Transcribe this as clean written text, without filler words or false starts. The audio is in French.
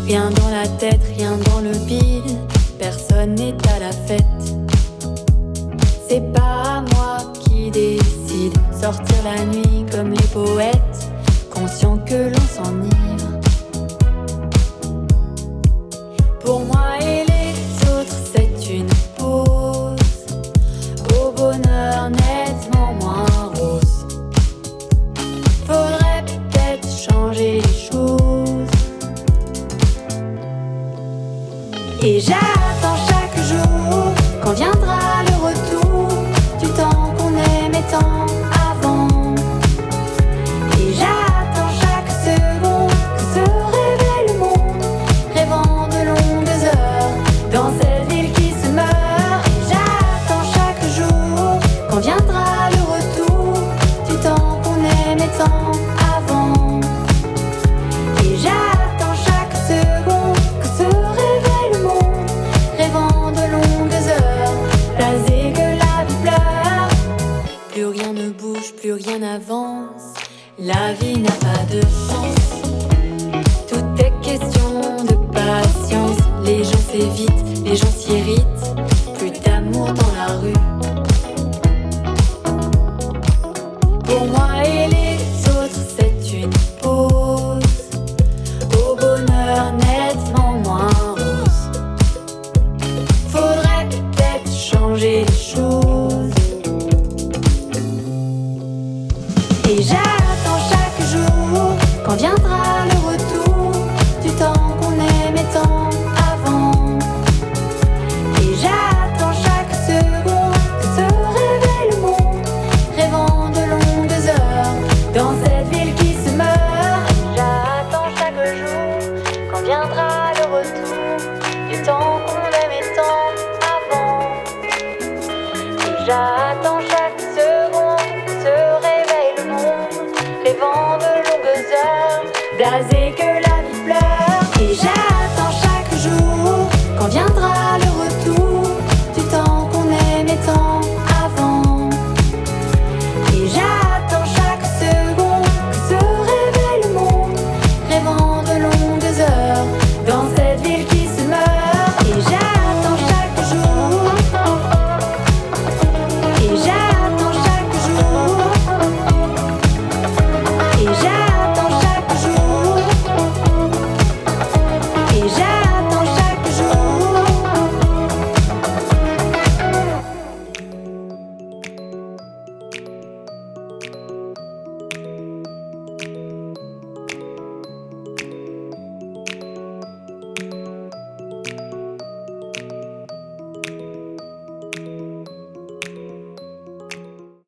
Rien dans la tête, rien dans le vide, personne n'est à la fête. C'est pas moi qui décide, sortir la nuit comme les poètes, conscient que l'on s'enivre. Pour moi et les autres, c'est une pause au bonheur nettement moins rose. Faudrait peut-être changer les choses. Et j'attends chaque jour quand viendra le retour du temps qu'on aimait tant avant. Et j'attends chaque seconde que se réveille le monde, rêvant de longues heures dans cette ville qui se meurt. Et j'attends chaque jour quand viendra le retour du temps qu'on aimait tant avant. Et j'attends chaque seconde que se réveille le monde, rêvant de longues heures, blasé que la vie pleure. Plus rien ne bouge, plus rien n'avance, la vie n'a pas de sens. Tout est question de patience, les gens s'évitent, les gens s'irritent, plus d'amour dans la rue. Pour moi et les autres, c'est une pause au bonheur nettement moins rose. Faudrait peut-être changer les choses. Et j'attends chaque jour quand viendra le retour du temps qu'on aimait tant avant. Et j'attends chaque seconde que se réveille le monde, rêvant de longues heures dans cette ville qui se meurt. J'attends chaque jour quand viendra le retour du temps qu'on aimait tant avant. Et j'attends chaque seconde que se réveille le monde, rêvant de longues heures, blasé que